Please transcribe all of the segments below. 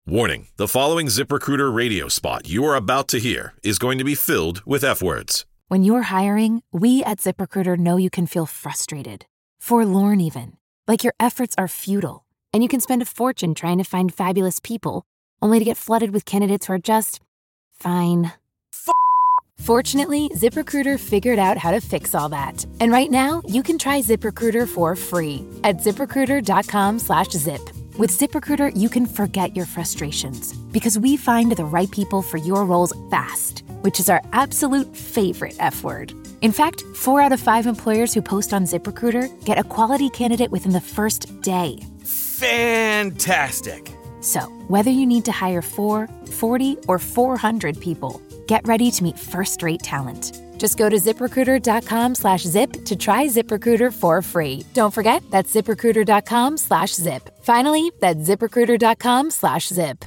Warning, the following ZipRecruiter radio spot you are about to hear is going to be filled with F-words. When you're hiring, we at ZipRecruiter know you can feel frustrated, forlorn even, like your efforts are futile, and you can spend a fortune trying to find fabulous people, only to get flooded with candidates who are just fine. Fortunately, ZipRecruiter figured out how to fix all that. And right now, you can try ZipRecruiter for free at ZipRecruiter.com/zip. With ZipRecruiter, you can forget your frustrations because we find the right people for your roles fast, which is our absolute favorite F word. In fact, 4 out of 5 employers who post on ZipRecruiter get a quality candidate within the first day. Fantastic. So, whether you need to hire 4, 40, or 400 people, get ready to meet first-rate talent. Just go to ZipRecruiter.com/zip to try ZipRecruiter for free. Don't forget, that's ZipRecruiter.com/zip. Finally, that's ZipRecruiter.com/zip.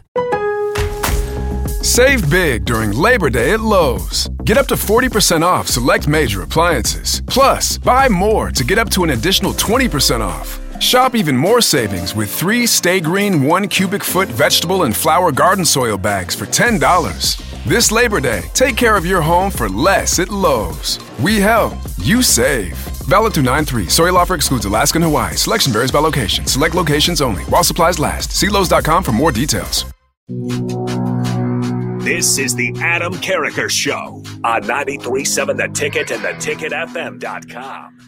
Save big during Labor Day at Lowe's. Get up to 40% off select major appliances. Plus, buy more to get up to an additional 20% off. Shop even more savings with 3 Stay Green 1 cubic foot vegetable and flower garden soil bags for $10. This Labor Day, take care of your home for less at Lowe's. We help, you save. Valid through 9/3. Soil offer excludes Alaska and Hawaii. Selection varies by location. Select locations only. While supplies last. See Lowe's.com for more details. This is the Adam Carriker Show on 93.7 The Ticket and theticketfm.com.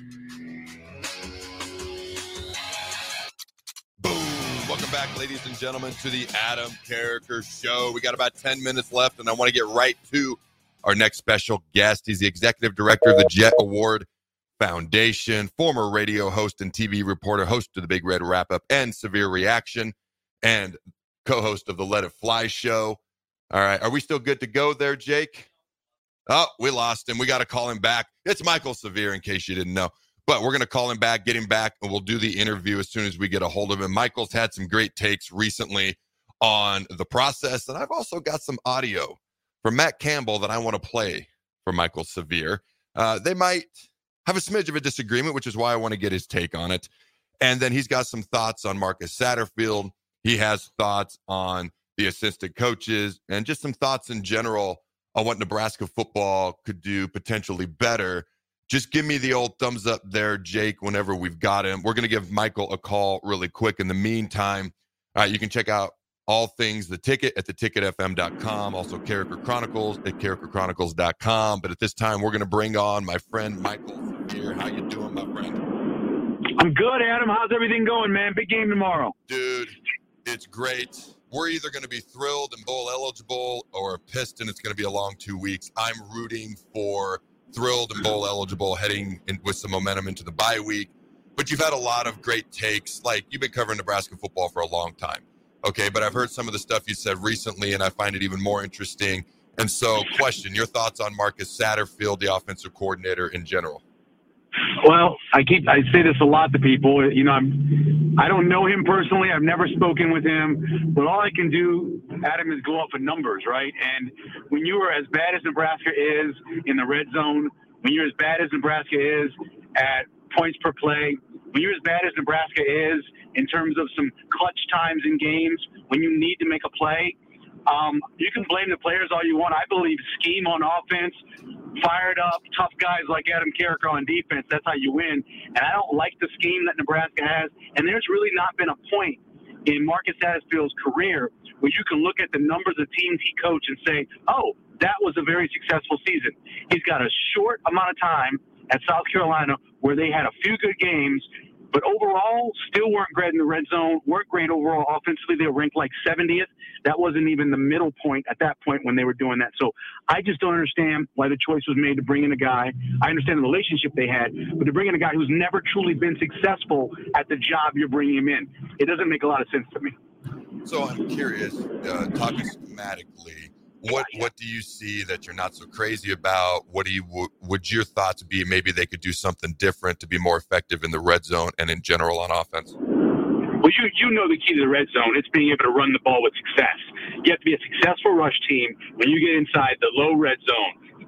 Welcome back, ladies and gentlemen, to the Adam Carriker Show. We got about 10 minutes left, and I want to get right to our next special guest. He's the executive director of the Jet Award Foundation, former radio host and TV reporter, host of the Big Red Wrap-Up and Severe Reaction, and co-host of the Let It Fly show. All right, are we still good to go there, Jake? Oh, we lost him. We got to call him back. It's Michael Severe, in case you didn't know. But we're going to call him back, get him back, and we'll do the interview as soon as we get a hold of him. Michael's had some great takes recently on the process, and I've also got some audio from Matt Campbell that I want to play for Michael Severe. They might have a smidge of a disagreement, which is why I want to get his take on it. And then he's got some thoughts on Marcus Satterfield. He has thoughts on the assistant coaches and just some thoughts in general on what Nebraska football could do potentially better. Just give me the old thumbs up there, Jake, whenever we've got him. We're going to give Michael a call really quick. In the meantime, you can check out all things The Ticket at theticketfm.com. Also, Carriker Chronicles at carrikerchronicles.com. But at this time, we're going to bring on my friend Michael Severe. How you doing, my friend? I'm good, Adam. How's everything going, man? Big game tomorrow. Dude, it's great. We're either going to be thrilled and bowl eligible or pissed, and it's going to be a long 2 weeks. I'm rooting for thrilled and bowl eligible, heading in with some momentum into the bye week. But you've had a lot of great takes. Like, you've been covering Nebraska football for a long time. Okay, but I've heard some of the stuff you said recently, and I find it even more interesting. And so, question, your thoughts on Marcus Satterfield, the offensive coordinator, in general? Well, I say this a lot to people. You know, I don't know him personally. I've never spoken with him. But all I can do, Adam, is go off of numbers, right? And when you are as bad as Nebraska is in the red zone, when you're as bad as Nebraska is at points per play, when you're as bad as Nebraska is in terms of some clutch times in games, when you need to make a play, you can blame the players all you want. I believe scheme on offense, fired up, tough guys like Adam Carriker on defense, that's how you win. And I don't like the scheme that Nebraska has. And there's really not been a point in Marcus Satterfield's career where you can look at the numbers of teams he coached and say, oh, that was a very successful season. He's got a short amount of time at South Carolina where they had a few good games, but overall still weren't great in the red zone, weren't great overall offensively. They were ranked like 70th. That wasn't even the middle point at that point when they were doing that. So I just don't understand why the choice was made to bring in a guy. I understand the relationship they had, but to bring in a guy who's never truly been successful at the job you're bringing him in, it doesn't make a lot of sense to me. So I'm curious, talking schematically, what do you see that you're not so crazy about? What do would your thoughts be? Maybe they could do something different to be more effective in the red zone and in general on offense. Well, you know the key to the red zone. It's being able to run the ball with success. You have to be a successful rush team when you get inside the low red zone.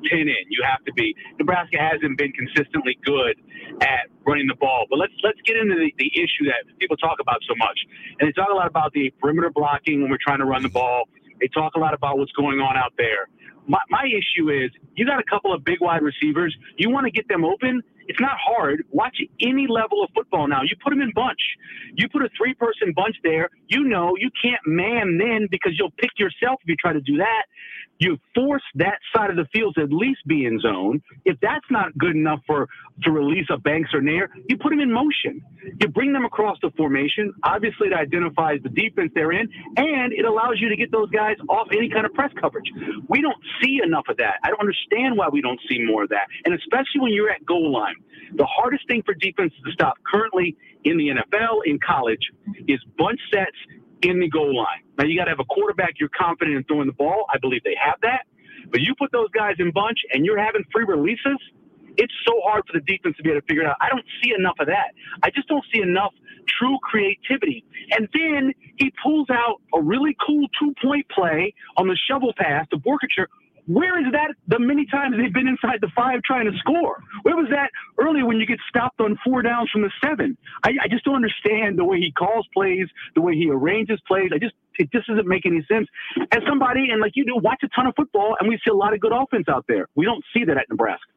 10 in. You have to be. Nebraska hasn't been consistently good at running the ball. But let's get into the issue that people talk about so much. And they talk a lot about the perimeter blocking when we're trying to run the ball. They talk a lot about what's going on out there. My issue is you got a couple of big wide receivers. You want to get them open. It's not hard. Watch any level of football now. You put them in bunch. You put a 3-person bunch there. You know you can't man then because you'll pick yourself if you try to do that. You force that side of the field to at least be in zone. If that's not good enough to release a Banks or Nair, you put them in motion. You bring them across the formation. Obviously, it identifies the defense they're in, and it allows you to get those guys off any kind of press coverage. We don't see enough of that. I don't understand why we don't see more of that, and especially when you're at goal line. The hardest thing for defenses to stop currently in the NFL, in college, is bunch sets in the goal line. Now, you got to have a quarterback you're confident in throwing the ball. I believe they have that. But you put those guys in bunch and you're having free releases, it's so hard for the defense to be able to figure it out. I don't see enough of that. I just don't see enough true creativity. And then he pulls out a really cool 2-point play on the shovel pass to Borkacher. Where is that the many times they've been inside the 5 trying to score? Where was that earlier when you get stopped on 4 downs from the 7? I just don't understand the way he calls plays, the way he arranges plays. It just doesn't make any sense. As somebody, and like you do, watch a ton of football, and we see a lot of good offense out there. We don't see that at Nebraska.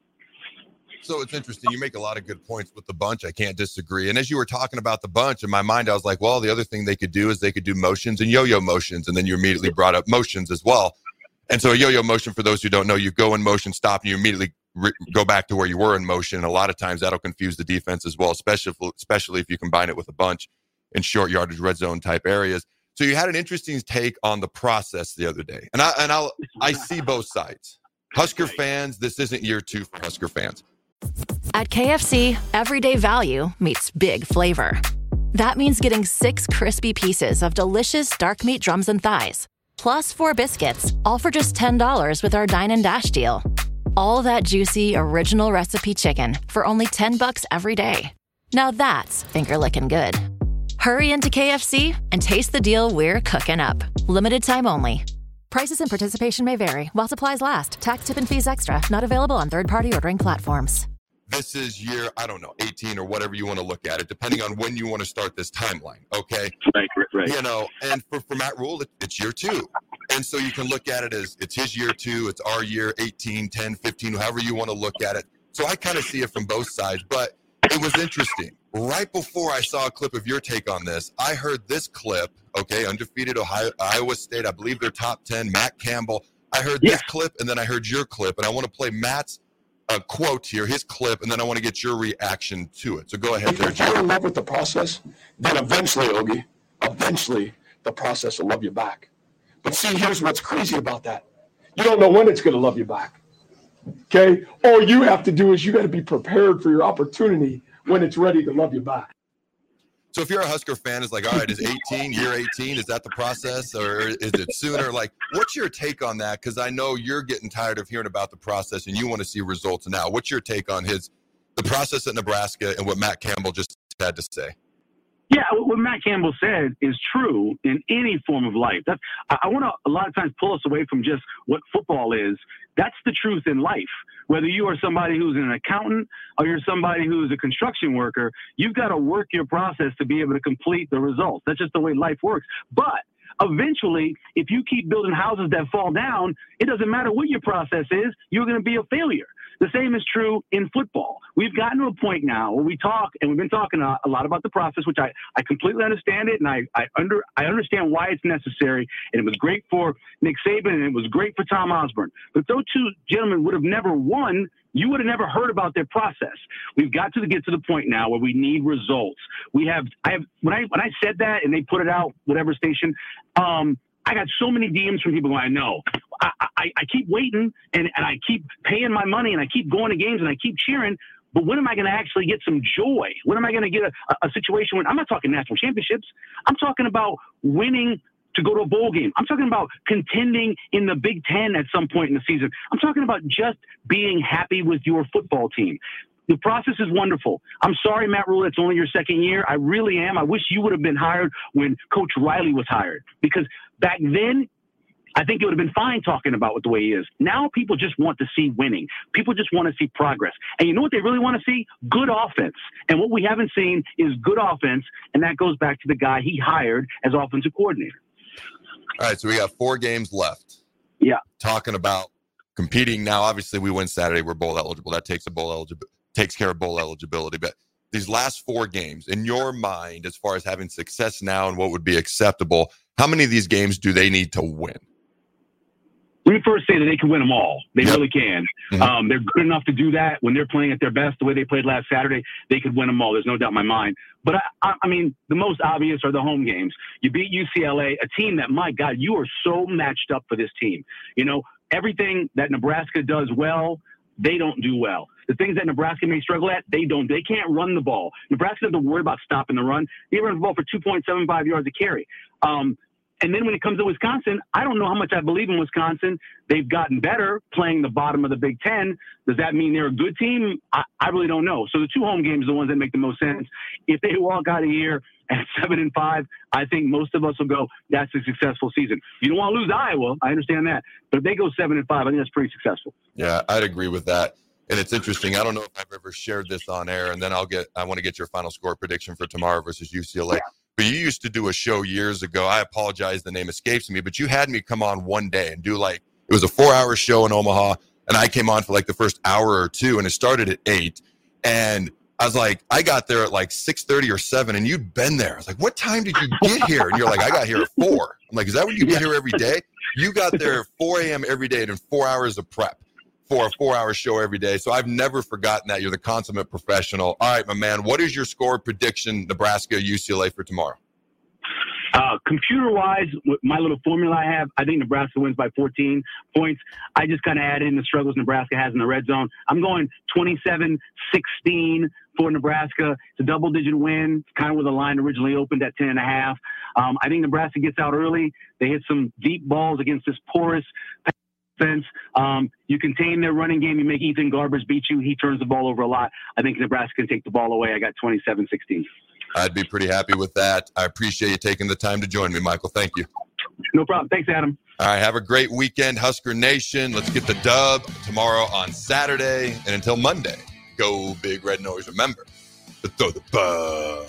So it's interesting. You make a lot of good points with the bunch. I can't disagree. And as you were talking about the bunch, in my mind, I was like, well, the other thing they could do is they could do motions and yo-yo motions. And then you immediately brought up motions as well. And so a yo-yo motion, for those who don't know, you go in motion, stop, and you immediately go back to where you were in motion. And a lot of times that'll confuse the defense as well, especially if you combine it with a bunch in short yardage red zone type areas. So you had an interesting take on the process the other day. And I see both sides. Husker fans, this isn't year 2 for Husker fans. At KFC, everyday value meets big flavor. That means getting 6 crispy pieces of delicious dark meat drums and thighs, plus 4 biscuits, all for just $10 with our Dine and Dash deal. All that juicy, original recipe chicken for only $10 every day. Now that's finger-licking good. Hurry into KFC and taste the deal we're cooking up. Limited time only. Prices and participation may vary while supplies last. Tax, tip, and fees extra. Not available on third-party ordering platforms. This is year, 18 or whatever you want to look at it, depending on when you want to start this timeline, okay? Right. And for Matt Rhule, it's year 2. And so you can look at it as it's his year 2, it's our year 18, 10, 15, however you want to look at it. So I kind of see it from both sides, but it was interesting. Right before I saw a clip of your take on this, I heard this clip, okay, undefeated Iowa State, I believe they're top 10, Matt Campbell. I heard this clip, and then I heard your clip, and I want to play Matt's quote here, his clip, and then I want to get your reaction to it. So go ahead. If you're in love with the process, then eventually, Ogie, the process will love you back. But see, here's what's crazy about that. You don't know when it's going to love you back. Okay? All you have to do is you got to be prepared for your opportunity when it's ready to love you back. So if you're a Husker fan, it's like, all right, is year 18, is that the process, or is it sooner? Like, what's your take on that? Because I know you're getting tired of hearing about the process and you want to see results now. What's your take on the process at Nebraska and what Matt Campbell just had to say? Yeah, what Matt Campbell said is true in any form of life. I want to a lot of times pull us away from just what football is. That's the truth in life. Whether you are somebody who's an accountant or you're somebody who's a construction worker, you've got to work your process to be able to complete the results. That's just the way life works. But eventually, if you keep building houses that fall down, it doesn't matter what your process is, you're going to be a failure. The same is true in football. We've gotten to a point now where we talk, and we've been talking a lot about the process, which I completely understand it, and I understand why it's necessary, and it was great for Nick Saban, and it was great for Tom Osborne. But if those two gentlemen would have never won, you would have never heard about their process. We've got to get to the point now where we need results. When I said that and they put it out, whatever station, I got so many DMs from people going, I know. I keep waiting and I keep paying my money and I keep going to games and I keep cheering. But when am I going to actually get some joy? When am I going to get a situation when I'm not talking national championships? I'm talking about winning to go to a bowl game. I'm talking about contending in the Big Ten at some point in the season. I'm talking about just being happy with your football team. The process is wonderful. I'm sorry, Matt Rhule, it's only your second year. I really am. I wish you would have been hired when Coach Riley was hired, because back then I think it would have been fine talking about what the way he is. Now people just want to see winning. People just want to see progress. And you know what they really want to see? Good offense. And what we haven't seen is good offense, and that goes back to the guy he hired as offensive coordinator. All right, so we got 4 games left. Yeah. Talking about competing now. Obviously, we win Saturday. We're bowl eligible. That takes care of bowl eligibility. But these last 4 games, in your mind, as far as having success now and what would be acceptable, how many of these games do they need to win? Let me first say that they can win them all. They really can. Mm-hmm. They're good enough to do that. When they're playing at their best, the way they played last Saturday, they could win them all. There's no doubt in my mind. But, I mean, the most obvious are the home games. You beat UCLA, a team that, my God, you are so matched up for this team. You know, everything that Nebraska does well, they don't do well. The things that Nebraska may struggle at, they don't. They can't run the ball. Nebraska doesn't worry about stopping the run. They run the ball for 2.75 yards a carry. And then when it comes to Wisconsin, I don't know how much I believe in Wisconsin. They've gotten better playing the bottom of the Big Ten. Does that mean they're a good team? I really don't know. So the 2 home games are the ones that make the most sense. If they walk out of here at 7-5, I think most of us will go, that's a successful season. You don't want to lose Iowa. I understand that. But if they go 7-5, I think that's pretty successful. Yeah, I'd agree with that. And it's interesting. I don't know if I've ever shared this on air, and then I want to get your final score prediction for tomorrow versus UCLA. Yeah. But you used to do a show years ago. I apologize, the name escapes me, but you had me come on one day and do it was a 4-hour show in Omaha, and I came on for the first hour or 2, and it started at 8. And I was like, I got there at 6:30 or 7, and you'd been there. I was like, what time did you get here? And you're like, I got here at 4. I'm like, is that when you get here every day? You got there at 4 a.m. every day and in 4 hours of prep for a 4-hour show every day. So I've never forgotten that. You're the consummate professional. All right, my man, what is your score prediction, Nebraska, UCLA, for tomorrow? Computer-wise, with my little formula I have, I think Nebraska wins by 14 points. I just kind of add in the struggles Nebraska has in the red zone. I'm going 27-16 for Nebraska. It's a double-digit win, kind of where the line originally opened at 10.5. I think Nebraska gets out early. They hit some deep balls against this porous defense. You contain their running game. You make Ethan Garbers beat you. He turns the ball over a lot. I think Nebraska can take the ball away. I got 27-16. I'd be pretty happy with that. I appreciate you taking the time to join me, Michael. Thank you. No problem. Thanks, Adam. All right, have a great weekend, Husker Nation. Let's get the dub tomorrow on Saturday. And until Monday, go Big Red Nose. Remember to throw the bug.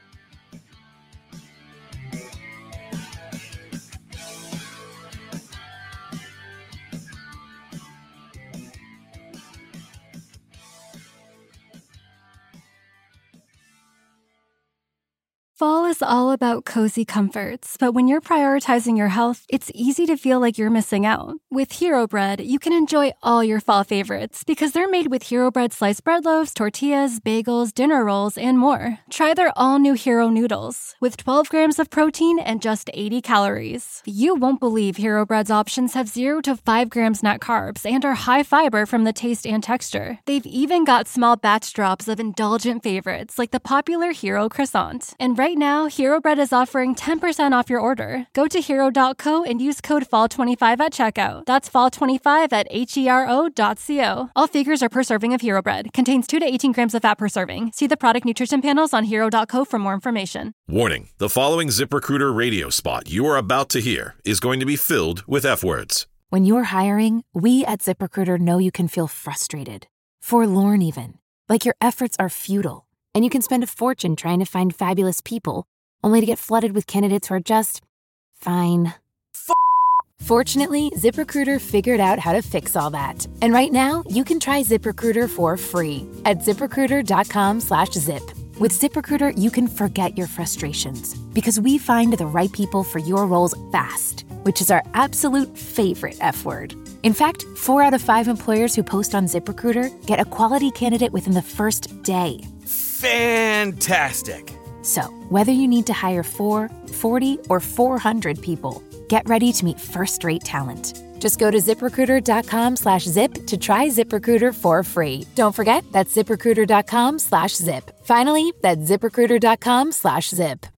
Fall is all about cozy comforts, but when you're prioritizing your health, it's easy to feel like you're missing out. With Hero Bread, you can enjoy all your fall favorites because they're made with Hero Bread sliced bread loaves, tortillas, bagels, dinner rolls, and more. Try their all-new Hero Noodles with 12 grams of protein and just 80 calories. You won't believe Hero Bread's options have 0 to 5 grams net carbs and are high fiber from the taste and texture. They've even got small batch drops of indulgent favorites like the popular Hero Croissant. And right now, Hero Bread is offering 10% off your order. Go to hero.co and use code FALL25 at checkout. That's FALL25 at hero.co. All figures are per serving of Hero Bread. Contains 2 to 18 grams of fat per serving. See the product nutrition panels on hero.co for more information. Warning, the following ZipRecruiter radio spot you are about to hear is going to be filled with F-words. When you're hiring, we at ZipRecruiter know you can feel frustrated, forlorn even, like your efforts are futile. And you can spend a fortune trying to find fabulous people, only to get flooded with candidates who are just fine. Fortunately, ZipRecruiter figured out how to fix all that. And right now, you can try ZipRecruiter for free at ZipRecruiter.com/zip. With ZipRecruiter, you can forget your frustrations because we find the right people for your roles fast, which is our absolute favorite F word. In fact, 4 out of 5 employers who post on ZipRecruiter get a quality candidate within the first day. Fantastic. So, whether you need to hire 4, 40, or 400 people, get ready to meet first-rate talent. Just go to ZipRecruiter.com/zip to try ZipRecruiter for free. Don't forget, that's ZipRecruiter.com/zip. Finally, that's ZipRecruiter.com/zip.